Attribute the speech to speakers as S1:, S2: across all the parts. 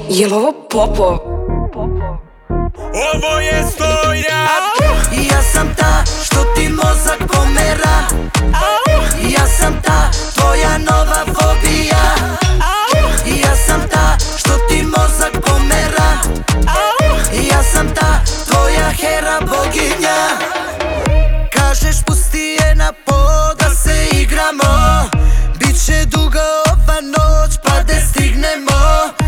S1: Jel' ovo Popo?
S2: Ovo je Stoja.
S3: Ja sam ta što ti mozak pomera. Ja sam ta tvoja nova fobija. Ja sam ta što ti mozak pomera. Ja sam ta tvoja Hera boginja. Kažeš pusti je na pod da se igramo. Biće duga ova noć pa da stignemo.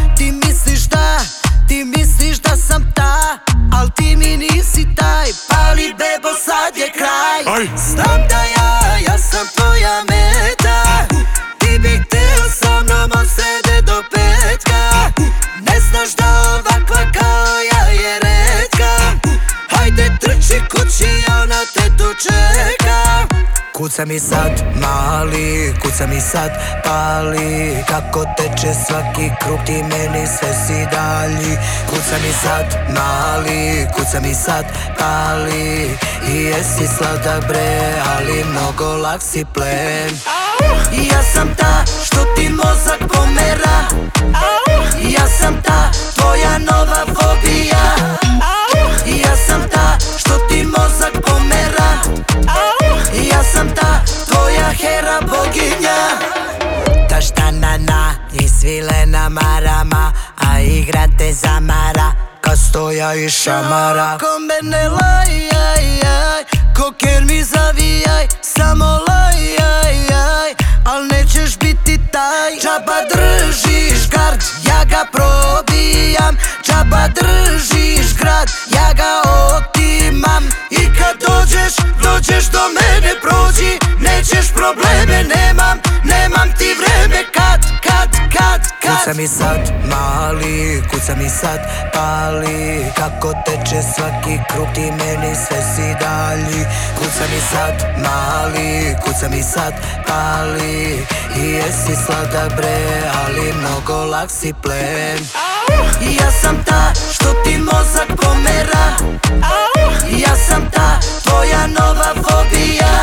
S3: Ti misliš da sam ta, al ti mi nisi taj. Pali bebo sad je kraj. Znam da ja sam tvoja meta. Ti bi hteo sa mnom od srede do petka. Ne znaš da ovakva kao ja je retka. Hajde trči kući, ona te tu čeka. Kuca mi sad mali, kuca mi sad pali. Kako teče svaki krug, ti meni sve si dalji. Kuca mi sad mali, kuca mi sad pali. I jesi sladak bre, ali mnogo lak si plen. Ja sam ta što ti mozak pomera. Ja sam ta tvoja nova fobija. Ja sam ta što ti mozak pomera. Ja sam ta tvoja Hera boginja. Ta štanana i svilena marama, a igra te zamara ka Stoja i šamara. Ko mene lajajaj, ko ker mi zavijaj, samo lajajaj, al nećeš biti taj. Džaba držiš gard, ja ga probijam. Džaba držiš grad, ja ga otimam. I kad dođeš do mene prođi, nećeš probleme, nemam ti vreme. Kad kuca mi sad mali, kuca mi sad pali. Kako teče svaki krug, ti meni sve si dalji. Kuca mi sad mali, kuca mi sad pali. I jesi sladak bre, ali mnogo lak si plen. Ja sam ta što ti mozak pomera. Ja sam ta tvoja nova fobija.